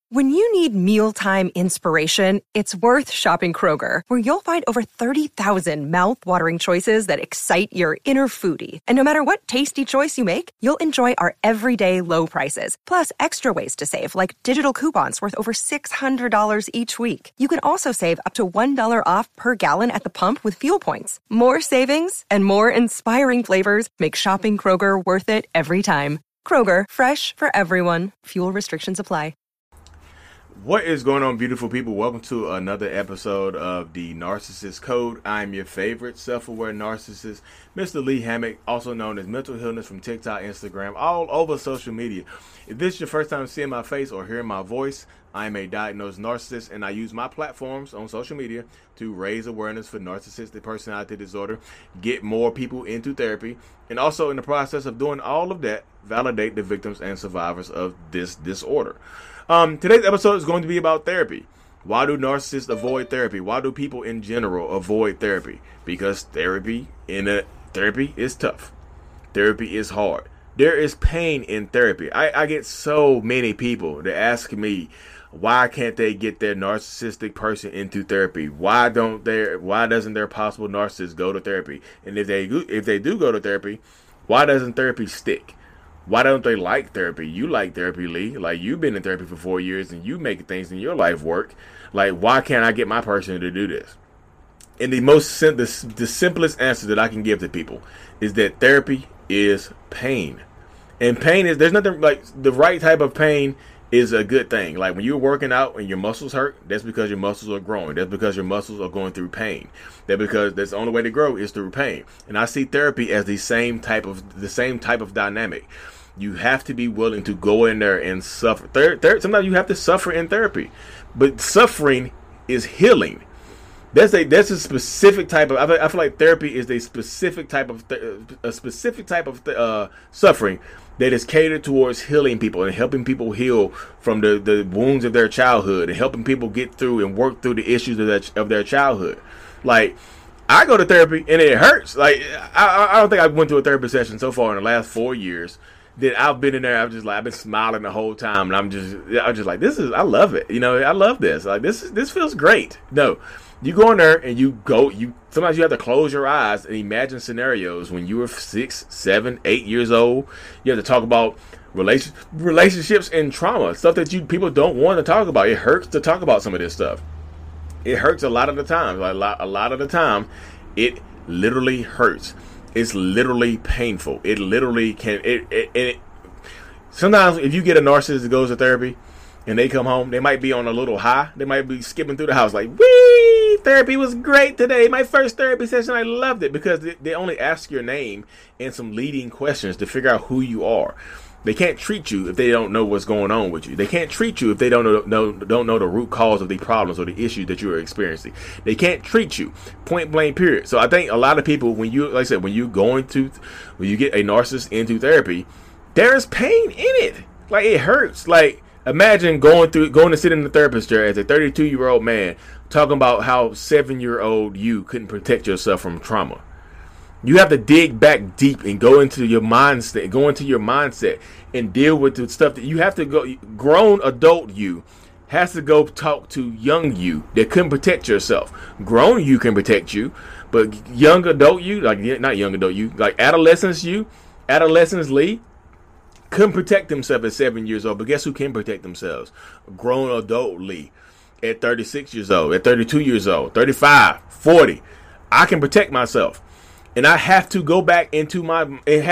When you need mealtime inspiration, it's worth shopping Kroger, where you'll find over 30,000 mouth-watering choices that excite your inner foodie. And no matter what tasty choice you make, you'll enjoy our everyday low prices, plus extra ways to save, like digital coupons worth over $600 each week. You can also save up to $1 off per gallon at the pump with fuel points. More savings and more inspiring flavors make shopping Kroger worth it every time. Kroger, fresh for everyone. Fuel restrictions apply. What is going on, beautiful people? Welcome to another episode of the Narcissist Code. I'm your favorite self-aware narcissist, Mr. Lee Hammock, also known as Mental Healness from TikTok, Instagram, all over social media. If this is your first time seeing my face or hearing my voice, I'm a diagnosed narcissist, and I use my platforms on social media to raise awareness for narcissistic personality disorder, get more people into therapy, and also in the process of doing all of that, validate the victims and survivors of this disorder. Today's episode is going to be about therapy. Why do narcissists avoid therapy? Why do people in general avoid therapy? Because therapy is tough. Therapy is hard. There is pain in therapy. I get so many people that ask me, why can't they get their narcissistic person into therapy? Why doesn't their possible narcissist go to therapy? And if they do go to therapy, why doesn't therapy stick? Why don't they like therapy? You like therapy, Lee. Like, you've been in therapy for 4 years and you make things in your life work. Like, why can't I get my person to do this? And the simplest answer that I can give to people is that therapy is pain. And pain is, there's nothing like, the right type of pain is a good thing. Like, when you're working out and your muscles hurt, that's because your muscles are growing. That's because your muscles are going through pain. That's because that's the only way to grow is through pain. And I see therapy as the same type of dynamic. You have to be willing to go in there and suffer. Sometimes you have to suffer in therapy, but suffering is healing. That's a specific type of. I feel like therapy is a specific type of suffering that is catered towards healing people and helping people heal from the wounds of their childhood and helping people get through and work through the issues of their childhood. Like, I go to therapy and it hurts. Like, I don't think I went to a therapy session so far in the last 4 years that I've been in there. I've been smiling the whole time, and I'm just like, I love it. You know, I love this. Like, this feels great. No, you go in there and sometimes you have to close your eyes and imagine scenarios when you were 6, 7, 8 years old. You have to talk about relationships and trauma, stuff that people don't want to talk about. It hurts to talk about some of this stuff. It hurts a lot of the time. A lot of the time, it literally hurts. It's literally painful. It literally can. Sometimes if you get a narcissist that goes to therapy and they come home, they might be on a little high. They might be skipping through the house like, wee, therapy was great today. My first therapy session, I loved it, because they only ask your name and some leading questions to figure out who you are. They can't treat you if they don't know what's going on with you. They can't treat you if they don't know the root cause of the problems or the issues that you are experiencing. They can't treat you, point blank, period. So I think a lot of people, when you get a narcissist into therapy, there is pain in it. Like, it hurts. Like, imagine going to sit in the therapist chair as a 32-year-old man talking about how 7-year-old you couldn't protect yourself from trauma. You have to dig back deep and go into your mindset and deal with the stuff that you have to go. Grown adult you has to go talk to young you that couldn't protect yourself. Grown you can protect you, but young adult you, not young adult you, like adolescents Lee, couldn't protect themselves at 7 years old. But guess who can protect themselves? Grown adult Lee at 36 years old, at 32 years old, 35, 40. I can protect myself. And I had to go back into my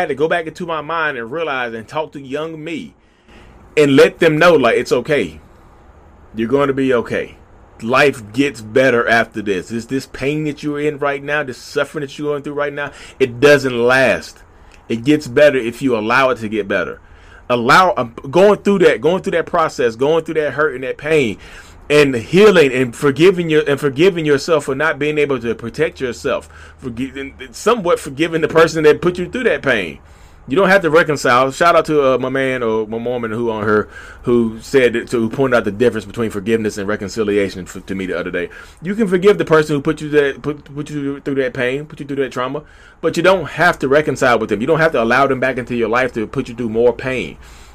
mind and realize and talk to young me and let them know, like, it's okay. You're going to be okay. Life gets better after this. This pain that you're in right now, this suffering that you're going through right now, it doesn't last. It gets better if you allow it to get better. Going through that process, going through that hurt and that pain, and healing and forgiving yourself for not being able to protect yourself, somewhat forgiving the person that put you through that pain. You don't have to reconcile. Shout out to my man or my woman who pointed out the difference between forgiveness and reconciliation to me the other day. You can forgive the person who put you through that pain, put you through that trauma, but you don't have to reconcile with them. You don't have to allow them back into your life to put you through more pain.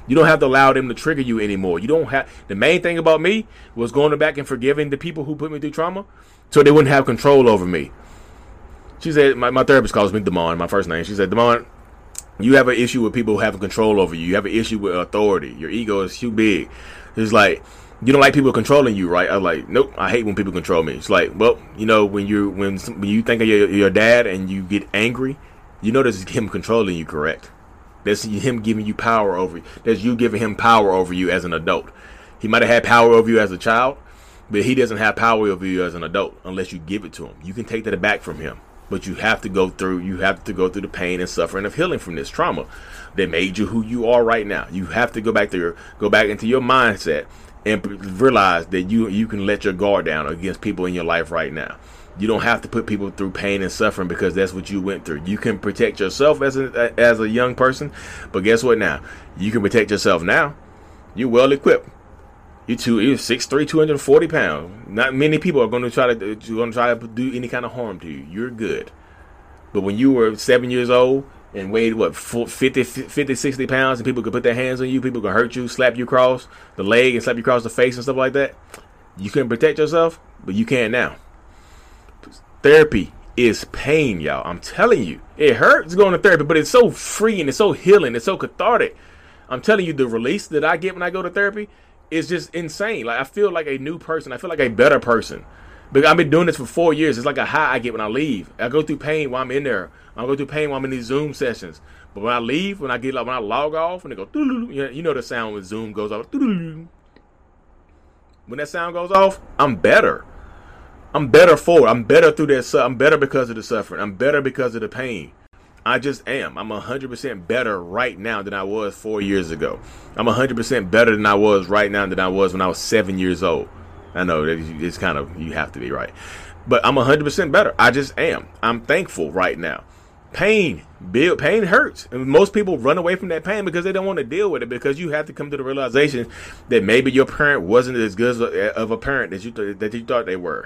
You don't have to allow them to trigger you anymore. You don't have. The main thing about me was going back and forgiving the people who put me through trauma, so they wouldn't have control over me. She said, my therapist calls me Damon, my first name. She said, Damon, you have an issue with people having control over you. You have an issue with authority. Your ego is too big. It's like, you don't like people controlling you, right? I was like, nope, I hate when people control me. It's like, well, you know, when you think of your dad and you get angry, you know this is him controlling you, correct? That's him giving you power over you. That's you giving him power over you as an adult. He might have had power over you as a child, but he doesn't have power over you as an adult unless you give it to him. You can take that back from him, but you have to go through the pain and suffering of healing from this trauma that made you who you are right now. You have to go back into your mindset and realize that you can let your guard down against people in your life right now. You don't have to put people through pain and suffering because that's what you went through. You can protect yourself as a young person, but guess what now? You can protect yourself now. You're well equipped. You're 6'3", 240 pounds. Not many people are going to try to do any kind of harm to you. You're good. But when you were 7 years old and weighed, 50, 60 pounds, and people could put their hands on you, people could hurt you, slap you across the leg and slap you across the face and stuff like that, you couldn't protect yourself, but you can now. Therapy is pain, y'all. I'm telling you. It hurts going to therapy, but it's so freeing, it's so healing, it's so cathartic. I'm telling you, the release that I get when I go to therapy is just insane. Like, I feel like a new person. I feel like a better person. But I've been doing this for 4 years. It's like a high I get when I leave. I go through pain while I'm in there. I go through pain while I'm in these Zoom sessions. But when I leave, when I log off, and they go, you know the sound when Zoom goes off. When that sound goes off, I'm better. I'm better for it. I'm better through that. I'm better because of the suffering. I'm better because of the pain. I just am. I'm 100% better right now than I was 4 years ago. I'm 100% better than I was right now than I was when I was 7 years old. I know that it's kind of, you have to be right. But I'm 100% better. I just am. I'm thankful right now. Pain hurts. And most people run away from that pain because they don't want to deal with it, because you have to come to the realization that maybe your parent wasn't as good of a parent that you thought they were.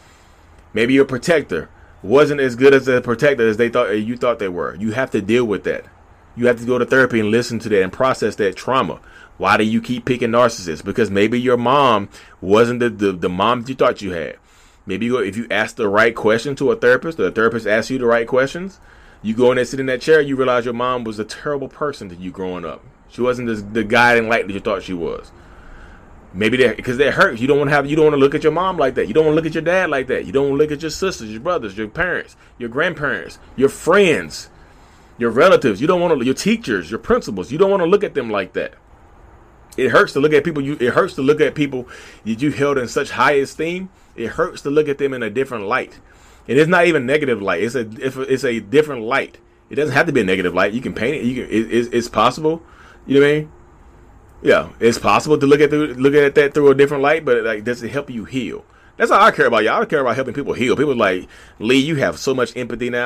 Maybe your protector wasn't as good as a protector as you thought they were. You have to deal with that. You have to go to therapy and listen to that and process that trauma. Why do you keep picking narcissists? Because maybe your mom wasn't the mom that you thought you had. Maybe if you ask the right question to a therapist, or the therapist asks you the right questions, you go in and sit in that chair, you realize your mom was a terrible person to you growing up. She wasn't the guiding light that you thought she was. Maybe because that hurts. You don't want to look at your mom like that. You don't want to look at your dad like that. You don't want to look at your sisters, your brothers, your parents, your grandparents, your friends, your relatives. You don't want to, your teachers, your principals. You don't want to look at them like that. It hurts to look at people. It hurts to look at people that you held in such high esteem. It hurts to look at them in a different light. And it's not even negative light. It's a different light. It doesn't have to be a negative light. You can paint it. It's possible. You know what I mean? Yeah, it's possible to look at that through a different light, but like, does it help you heal? That's all I care about, y'all. I care about helping people heal. People like, Lee, you have so much empathy now.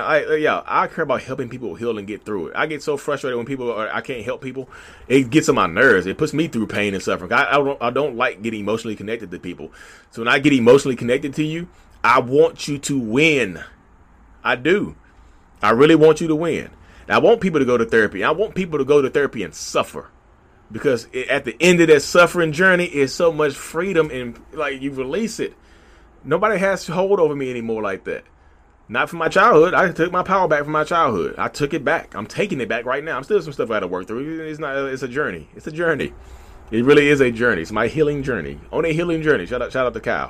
I care about helping people heal and get through it. I get so frustrated when I can't help people. It gets on my nerves. It puts me through pain and suffering. I don't like getting emotionally connected to people. So when I get emotionally connected to you, I want you to win. I do. I really want you to win. And I want people to go to therapy. I want people to go to therapy and suffer. Because at the end of that suffering journey is so much freedom, and like, you release it. Nobody has hold over me anymore like that. Not from my childhood. I took my power back from my childhood. I took it back. I'm taking it back right now. I'm still some stuff I got to work through. It's a journey. It's a journey. It really is a journey. It's my healing journey. On a healing journey. Shout out to Kyle.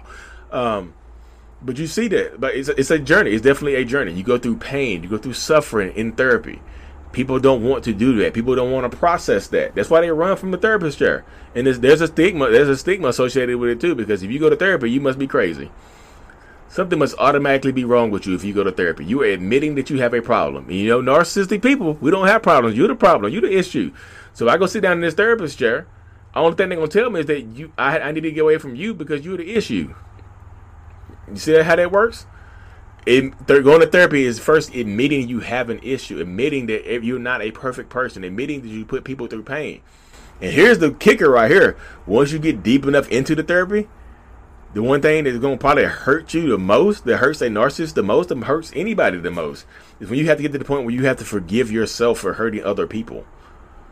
But you see that. But it's a journey. It's definitely a journey. You go through pain. You go through suffering in therapy. People don't want to do that. People don't want to process that. That's why they run from the therapist chair. And there's a stigma. There's a stigma associated with it too. Because if you go to therapy, you must be crazy. Something must automatically be wrong with you if you go to therapy. You are admitting that you have a problem. And you know, narcissistic people, we don't have problems. You're the problem. You're the issue. So if I go sit down in this therapist chair, the only thing they're going to tell me is that I need to get away from you because you're the issue. You see how that works? They're going to therapy is first admitting you have an issue, admitting that you're not a perfect person, admitting that you put people through pain. And here's the kicker right here. Once you get deep enough into the therapy, the one thing that's going to probably hurt you the most, that hurts a narcissist the most, that hurts anybody the most, is when you have to get to the point where you have to forgive yourself for hurting other people.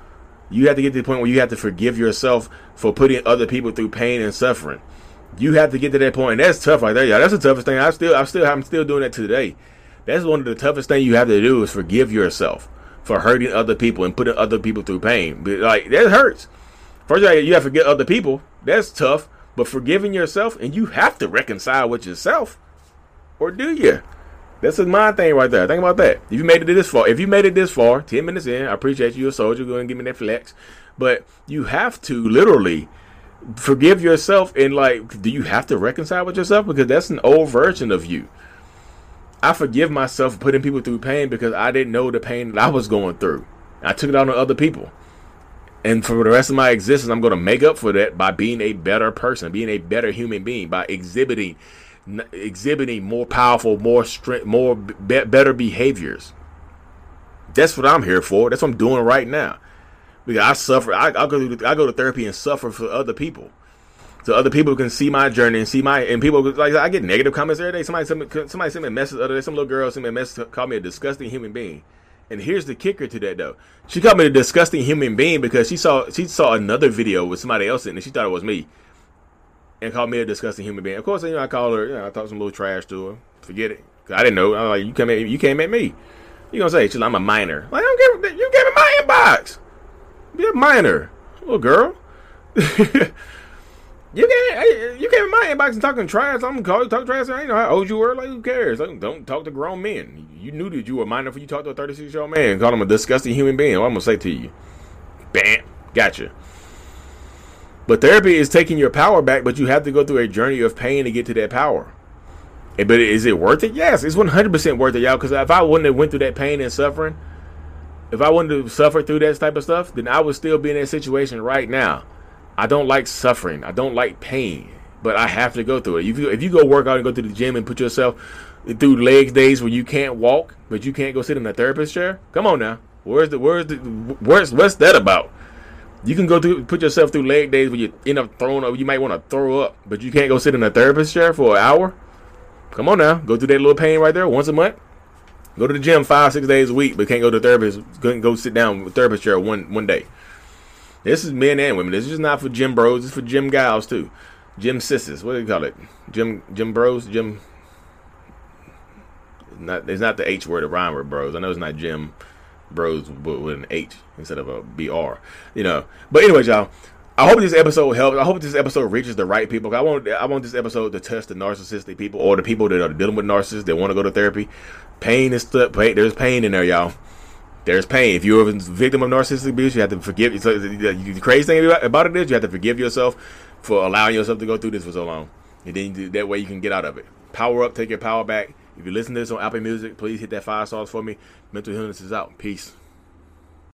You have to get to the point where you have to forgive yourself for putting other people through pain and suffering. You have to get to that point, and that's tough right there, y'all. That's the toughest thing. I'm still doing that today. That's one of the toughest things you have to do is forgive yourself for hurting other people and putting other people through pain. But like, that hurts. First, you have to forget other people. That's tough. But forgiving yourself, and you have to reconcile with yourself, or do you? That's a mind thing right there. Think about that. If you made it this far, 10 minutes in, I appreciate you. You're a soldier. Go and give me that flex. But you have to literally forgive yourself, and like, do you have to reconcile with yourself? Because that's an old version of you. I forgive myself for putting people through pain because I didn't know the pain that I was going through. I took it out on other people. And for the rest of my existence, I'm going to make up for that by being a better person, being a better human being, by exhibiting more powerful, more strength, better behaviors. That's what I'm here for. That's what I'm doing right now. Because I suffer. I go to therapy and suffer for other people, so other people can see my journey and people like, I get negative comments every day. Somebody sent me a message the other day. Some little girl sent me a message, called me a disgusting human being. And here's the kicker to that, though. She called me a disgusting human being because she saw another video with somebody else in it, and she thought it was me, and called me a disgusting human being. Of course, I called her. I talked some little trash to her. Forget it. I didn't know. I was like, you came at me. You gonna say, I'm a minor? Like, you came in my inbox. Be a minor, little girl. You came in my inbox and talking trash. I'm gonna call you talk trash. I ain't know how old you were. Like, who cares? Like, don't talk to grown men. You knew that you were a minor before you talked to a 36-year-old man and called him a disgusting human being. What I'm gonna say to you? Bam, gotcha. But therapy is taking your power back, but you have to go through a journey of pain to get to that power. But is it worth it? Yes, it's 100% worth it, y'all. Because if I wouldn't have went through that pain and suffering, if I wouldn't have suffered through that type of stuff, then I would still be in that situation right now. I don't like suffering. I don't like pain, but I have to go through it. If you go work out and go to the gym and put yourself through leg days where you can't walk, but you can't go sit in a therapist chair, come on now. What's that about? You can put yourself through leg days where you end up throwing up. You might want to throw up, but you can't go sit in a therapist chair for an hour. Come on now, go through that little pain right there once a month. Go to the gym 5-6 days a week, but can't go to the therapist. Go sit down with a therapist chair one day. This is men and women. This is not for gym bros. It's for gym gals too. Gym sisters. What do you call it? Gym bros. Gym. It's not the H word, the rhyme word bros. I know it's not gym bros with an H instead of a BR. But anyways, y'all. I hope this episode helps. I hope this episode reaches the right people. I want this episode to touch the narcissistic people or the people that are dealing with narcissists that want to go to therapy. Pain is stuff. There's pain in there, y'all. There's pain. If you're a victim of narcissistic abuse, you have to forgive. So the crazy thing about it is you have to forgive yourself for allowing yourself to go through this for so long. And then that way you can get out of it. Power up. Take your power back. If you listen to this on Apple Music, please hit that 5 stars for me. Mental Illness is out. Peace.